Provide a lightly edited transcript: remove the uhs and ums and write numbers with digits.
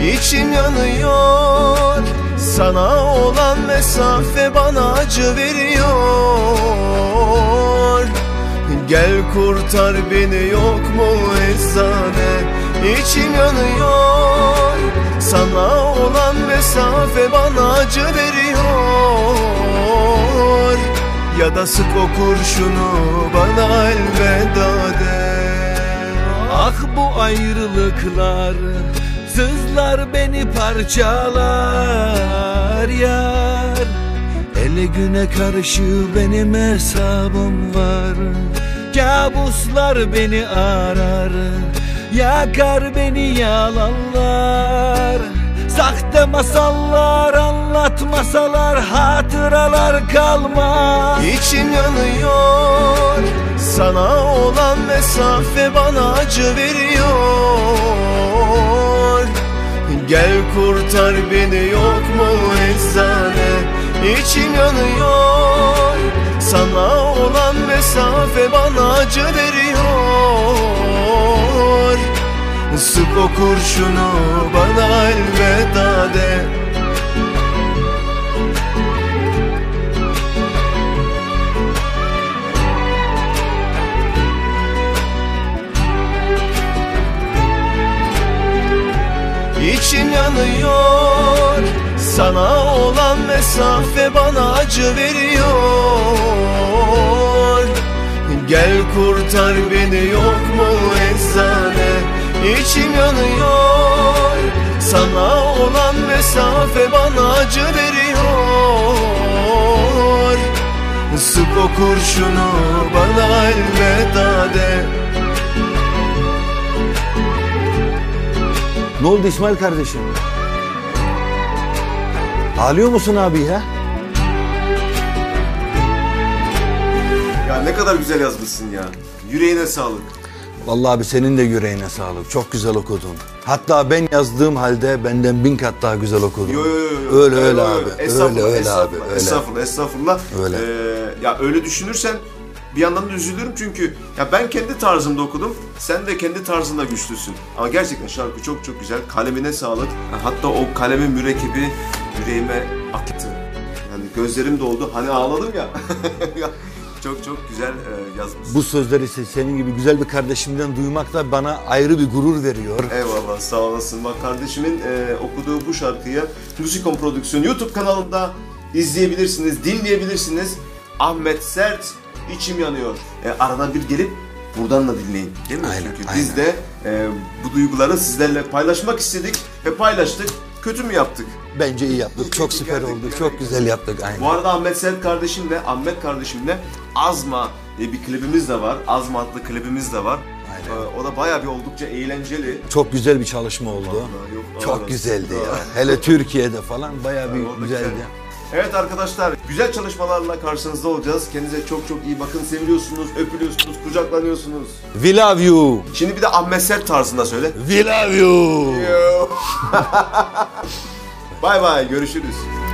İçim yanıyor, sana olan mesafe bana acı veriyor. Gel kurtar beni, yok mu eczane? İçim yanıyor, sana olan mesafe bana acı veriyor. Ya da sık o kurşunu, bana elveda de. Ah bu ayrılıklar sızlar, beni parçalar yar. Ele güne karşı benim hesabım var. Kabuslar beni arar, yakar beni yalanlar. Sahte masallar anlatmasalar hatıralar kalmaz. İçim yanıyor, sana olan mesafe bana acı veriyor. Gel kurtar beni, yok mu eczane? İçim yanıyor, sana olan mesafe bana acı veriyor. Sık o kurşunu, bana elveda de. İçim yanıyor, sana olan mesafe bana acı veriyor. Gel kurtar beni, yok mu eczane? İçim yanıyor, sana olan mesafe bana acı veriyor. Sık o kurşunu, bana elveda de. Ne oldu İsmail kardeşim? Ağlıyor musun abi ya? Ya ne kadar güzel yazmışsın ya. Yüreğine sağlık. Vallahi abi senin de yüreğine sağlık. Çok güzel okudun. Hatta ben yazdığım halde benden 1000 kat daha güzel okudun. Yo. Öyle abi. Öyle abi. Estağfurullah. Öyle. Ya öyle düşünürsen bir yandan da üzülürüm çünkü ya ben kendi tarzımda okudum. Sen de kendi tarzında güçlüsün. Ama gerçekten şarkı çok çok güzel. Kalemine sağlık. Hatta o kalemin mürekkebi yüreğime aktı. Yani gözlerim doldu. Hani ağladım ya. Çok çok güzel yazmışsın. Bu sözleri senin gibi güzel bir kardeşimden duymak da bana ayrı bir gurur veriyor. Eyvallah, sağ olasın. Bak kardeşimin okuduğu bu şarkıyı Müzikon Prodüksiyon YouTube kanalında izleyebilirsiniz, dinleyebilirsiniz. Ahmet Sert, İçim Yanıyor. Arada bir gelip buradan da dinleyin. Değil mi? Aynen, Çünkü biz de bu duyguları sizlerle paylaşmak istedik ve paylaştık. Kötü mü yaptık? Bence iyi yaptık. Çok süper oldu. Çok güzel yaptık. Aynen. Bu arada Ahmet kardeşimle Azma diye bir klibimiz de var. Azma adlı klibimiz de var. Aynen. O da bayağı bir oldukça eğlenceli. Çok güzel bir çalışma oldu. Vallahi yok, çok güzeldi ya. Hele Türkiye'de falan bayağı bir güzeldi. Evet arkadaşlar, güzel çalışmalarla karşınızda olacağız. Kendinize çok çok iyi bakın. Seviliyorsunuz, öpülüyorsunuz, kucaklanıyorsunuz. We love you. Şimdi bir de Ahmet Sert tarzında söyle. We love you. Bye bye, görüşürüz.